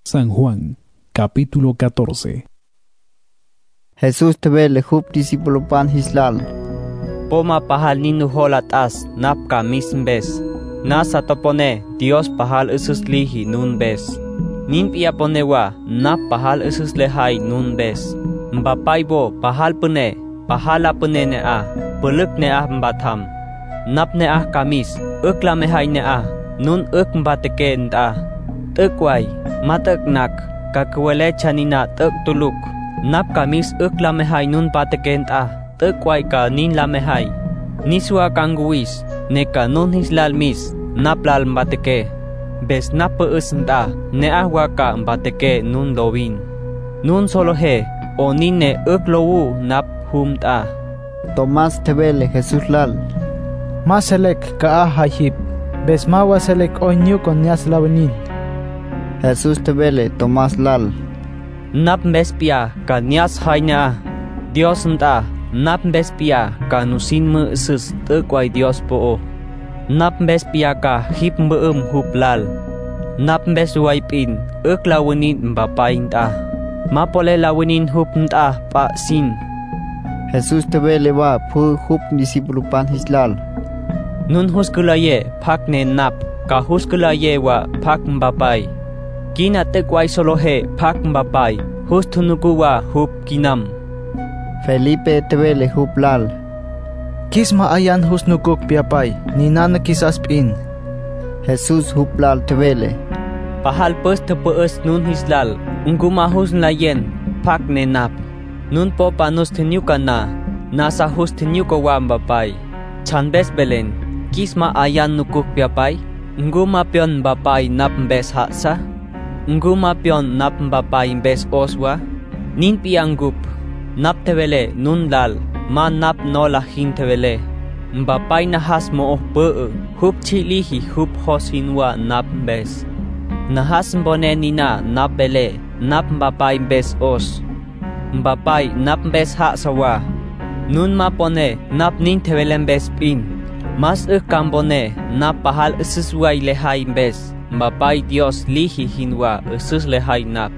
San Juan, capítulo 14. Jesús tebele hup discípulo pan hislal. Poma pahal ninu holatas nap kamis bes. Nasa topone Dios pahal usus lihi nun bes. Nin pia ponewa nap pahal usus lehai nun bes. Mbapaibo pahal pune pahala pune ne a. Peluk ne a mbatam. Nap ne a kamis ukla mehai ne a. Nun uk mbateke nda. Tekwai matek nak kakwele chanina tek tuluk. Nap kamis ukla mehai nun bateke nda. Tekwai ka nin la mehai. Niswa kanguis neka nun hislal mis naplal mbateke. Bes nap usnda ne ahwaka mbateke nun lowin. Nun solo he o nine uklowu nap humta. Tomás tebele Jesús lal. Maselek ka ahayip. Bes mawa selek onyu con nias lawenin. Jesús tebele Tomás lal. Nap bespia ka nias haina. Dios nta nap bespia ka nusin me sus tekwai Dios po. Nap bespia ka hip huplal. Nap beswai pin lawenin mbapain ta. Mapole lawenin hup nta pa sin. Jesús tebele wa pu hup discípulo pan hislal. Nun huskulaye pak ne nap ka huskulaye wa pak mbapay. Kina tekwai solohe pak mbapay. Hustunuku wa hup kinam. Felipe tebele hup lal. Kisma ayan husnukuk piapay. Ninana kisas pin. Jesús hup lal tebele. Pahal pus tepeus nun hislal. Unguma husnlayen pak ne nap. Nun po panus tenyuka na. Nasa hus tenyuka wa mbapay. Chanbes belen. Kisma ayan nukuk piapay. Nguma pion bapay nap mbes haksa. Nguma pion nap bapay mbes oswa. Nin pianggup. Nap tebele nun lal. Ma nap no lahin tebele. Mbapay na has mo pee. Hup chilihi hup hosinwa nap mbes. Nahas mbone nina nap bele. Nap mbapay mbes os. Mbapay nap mbes haksawa. Nun mapone nap nin tebele mbes pin. Mas kambone na pahal ususway lehay mbes. Mbapay Dios lihi hinwa usus lehay nap.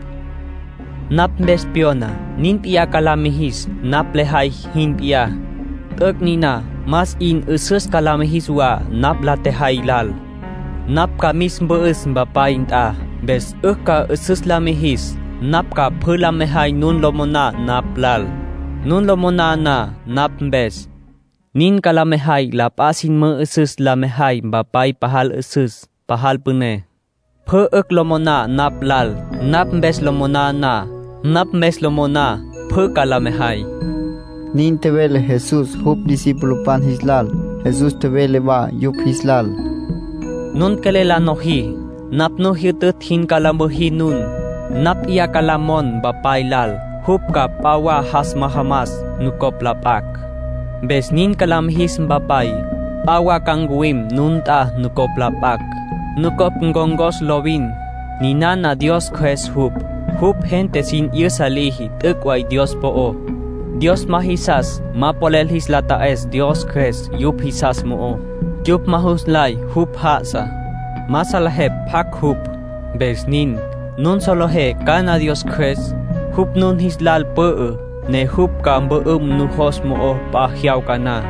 Nap mbes piona. Nin pia kalamihis. Nap lehay hin pia. Tek nina. Mas in usus kalamihis wa. Nap latehay lal. Nap kamis mbeus mbapay nta. Bes ka usus lamihis. Nap ka pulamehay nun lomona nap lal. Nun lomona na nap mbes. Nin kalamehay lapasin me usus lamehay bapay pahal usus pahal pune. Lomona nap lal. Nap mbes lomona na. Nap mbes lomona kalamehay. Nin tebele Jesús hup discípulo pan hislal. Jesús tebele wa yup hislal. Nun kelela nohi. Nap nohi tut hin kalamuhi nun. Nap iya kalamon bapay lal. Hup ka pawa has mahamas nukop lapak. Bes nin kalamhis mbapay. Pawa kangguim nunta nukop lapak. Nukop ngongos lowin. Ninana Dios khes hup. Hup gente sin iusalihi tekway Dios po. Dios mahisas mapolel hislataes Dios khes yup hisas mo. Yup mahuslay hup hasa. Masalahep hak hup. Bes nin. Nun solohe kana Dios khes. Hup nun hislal pee. Ne hup ka nuhos mo pahyaw ka na.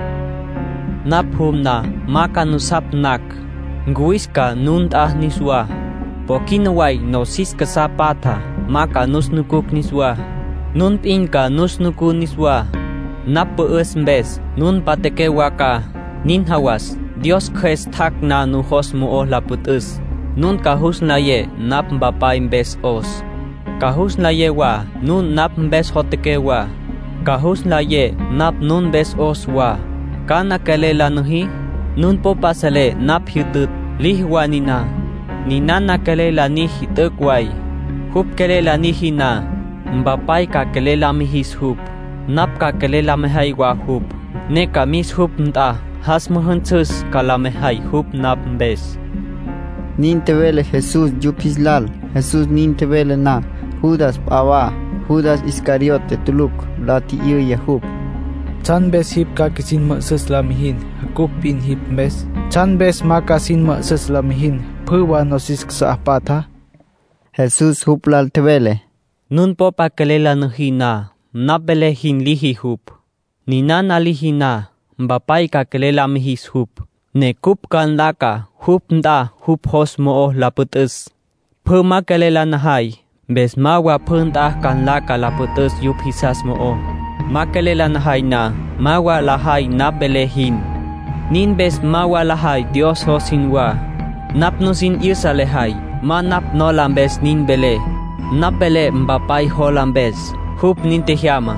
Nap hum na makanusap nak. Nguis ka nun niswa. Pokinaway no sis ka sapata. Makanusnukuk niswa. Nun pin ka nusnuku niswa. Nap peus mbes. Nun patekewa ka. Nin hawas. Dios khes tak na nuhos mo laputus. Nun kahus na ye nap mbapay mbes os. Kahus la ye wa, nun nap mbes hoteke wa. Kahus la ye, nap nun bes os wa. Kana kelela nuhi, nun po pasale nap hitut, lihwa nina. Nina na kelela ni hituk wai. Hup kelela ni hina. Mbapay ka kelela mihis hup. Nap ka kelela mehay wa hup. Ne kamis hup nta, has muhunsus kalamehay hup nap mbes. Nin tebele Jesús yup hislal. Jesús nin tebele na. Judas pawa, Judas Iscariote tuluk, lati iyo Yahub. Chan bes hip ka kisin maksus lamihin, hakup pin hip bes. Chan bes makasin maksus lamihin, purwa nosis sa apata. Jesús huplal tebele. Nun po pa kelela nuhina, napele hin lihi hup. Ninan alihina, bapay ka kelela mihis hup. Ne kup kan laka, hup nda, hup hos moo laputus. Puma kelela nahay, bes mawa punta kan laka laputus yup hisas moo. Makelela nahay na, mawa lahay napele hin. Nin bes mawa lahay Dios hosinwa. Napnusin irsa lehay, ma nap no lambes nin bele. Napele mbapay ho lambes, hup nin tehyama.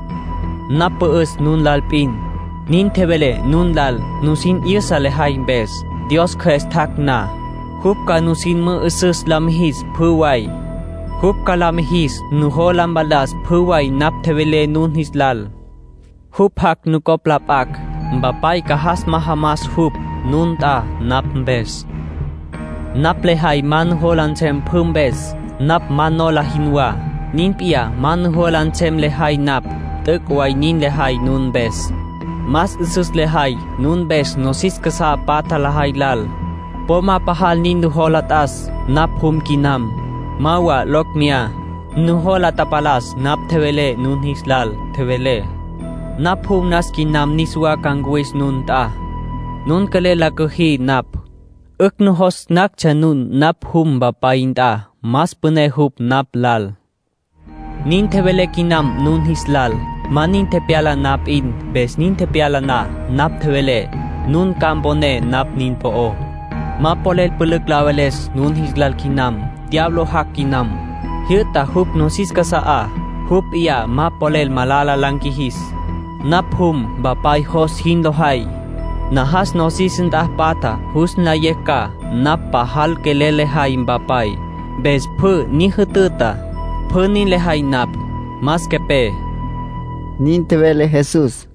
Napeus nun lalpin. Nin tebele nun lal, nusin irsa lehay bes. Dios kres tak na. Hup ka nusin me usus lamhis puway. Hup ka lamhis nuho lambalas puway nap tebele nun hislal. Hup hak nukoplapak, mbapay kahas mahamas hup nun ta nap bes. Nap lehay man holancem pumbes, nap mano lahinwa. Nin pia man holancem lehay nap, tekway nin lehay nun bes. Mas usus lehay nun bes nosis kasa pata lahay lal. Poma pahal nin nuholatas, nap hum kinam. Mawa lokmia, nuholatapalas nap tewele nun hislal tewele. Nap hum nas kinam niswa kangwis nun ta. Nun kalela kuhi nap. Uk nuhos nak chanun nap hum bapayin ta. Mas pune hup nap lal. Nin tewele kinam nun hislal. Manin tepiala nap in, bes nin tepiala na, nap tewele. Nun kampone nap nin poo. Mapolel peluk laweles nun hislal kinam. Diablo hak kinam. Hirta hup nosis kasaa. Hup iya mapolel malala langkihis. Nap hum bapay hos hinlohay. Nahas nosis entah pata hus na yeka. Nap pahal kelelehay bapay. Bes pu ni hututa. Pu ni lehay nap. Mas kepe. Nin tebele Jesús.